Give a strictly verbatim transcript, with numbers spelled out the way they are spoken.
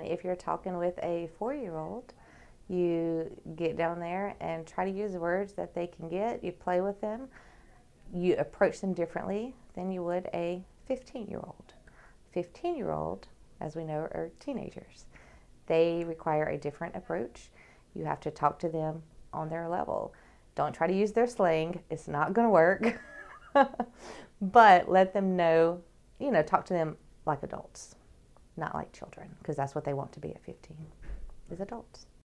if you're talking with a four-year-old, you get down there and try to use words that they can get. You play with them. You approach them differently than you would a fifteen-year-old. fifteen-year-old, as we know, are teenagers. They require a different approach. You have to talk to them on their level. Don't try to use their slang. It's not going to work. But let them know, you know, talk to them like adults, not like children, because that's what they want to be at fifteen, is adults.